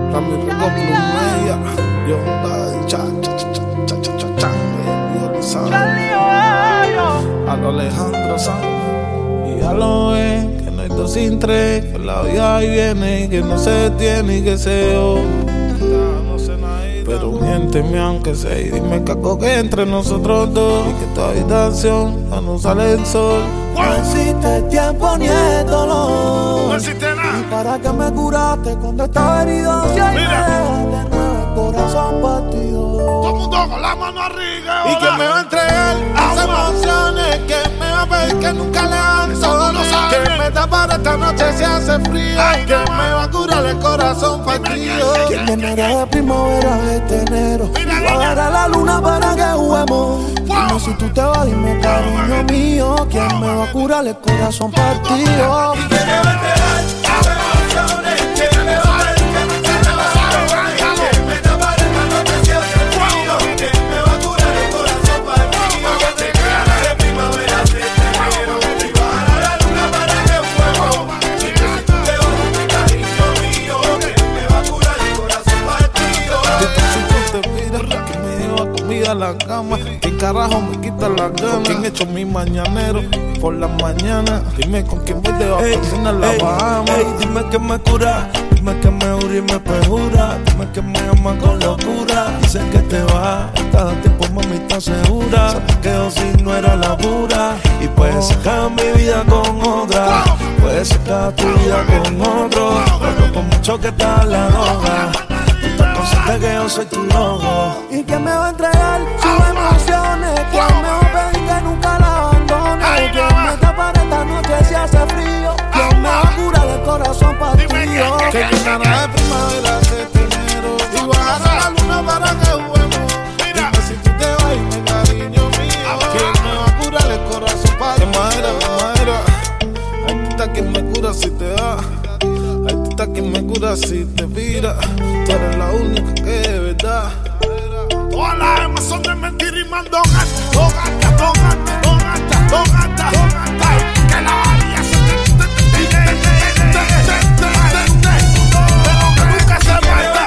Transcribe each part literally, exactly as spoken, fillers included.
Rami Rico Plumeya, yo cha cha cha cha cha cha cha, a lo Alejandro Sanz. Y ya lo ven, que no hay dos sin tres, que la vida ahí viene y que no se detiene y que se oye. Pero miénteme aunque sea y dime caco que entre nosotros dos y que tu habitación ya no sale el sol. No existe tiempo ni el dolor. No existe nada. Y para que me curaste cuando estaba herido, si hay Mira. de nuevo el corazón partido. Todo el mundo con la mano arriba. Y que me va a entregar las emociones, que me va a pedir que nunca le abandone, que me tapará esta noche si hace frío, Ay, que no. me va a curar el corazón partido. Quien llenará de primavera este enero. Mira, Y bajará la luna para que juguemos. Dime si tú te vas, dime cariño mío. ¿Quién me va a curar el corazón partido? Y que me va a entregar las emociones, que me va a pedir que nunca le abandone, que me tapará esta noche si hace frío, que me va a curar el corazón partido. Que llenará de primavera este enero. Y bajará la luna para que juguemos. Dime si tú te vas, dime cariño mío, que me va a curar el corazón partido. Si tú te miras, que me lleva comida a la cama, ¿quién carajo me quita las ganas? ¿Quién hecho mi mañanero por la mañana? Dime con quién voy de vacaciones a la Bahama. Ey, dime que me cura, dime que me ura y me perjura, dime que me ama con locura. Dice que te va, cada tiempo mami está segura. Sabes que yo si no era la pura. Y puedes sacar mi vida con otra, puedes sacar tu vida con otro. Pero por mucho que te la droga, tú estás consciente que yo soy tu loco. Y que me va a entregar sus emociones, que me va a pedir que nunca la abandone. Que me tapará esta noche si hace frío, que me va a curar el corazón partido. Que llenará de primavera este enero y bajará la luna para que juguemos. Dime si tú te vas, dime cariño mío, ¿quién me va a curar el corazón partido? Madera, madera, ahí está quien me cura si te va, ahí está quien me cura si te vira. Tú eres la única que es verdad. Todas las gemas son de mentira y mando gata, dos gatas, dos gatas, dos gatas, dos gatas, dos gatas. Que la valía se te te te te te te te te pero que nunca se falta.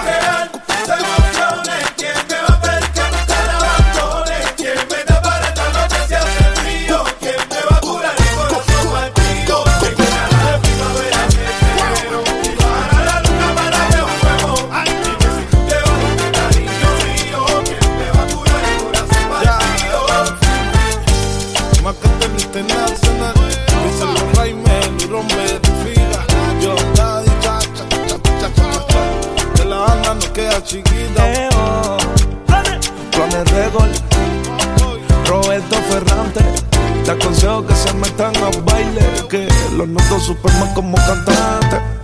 ¿Quién me va a pedir que nunca la abandone? ¿Quién me tapará esta noche si hace frío? ¿Quién me va a curar el corazón partido? Que llenará de primavera este enero y bajará la luna para que juguemos. Dime si tú te vas, dime cariño mío, ¿quién me va a curar el corazón partido? Más que te internacional, dicen los Raimel y Rombe de fila. Yo, daddy, cha, cha, cha, cha, cha, cha. Que la banda no queda chiquita. Eo, Planes Record, Roberto Ferrante. Te aconsejo que se metan a baile, que los noto Superman como cantante.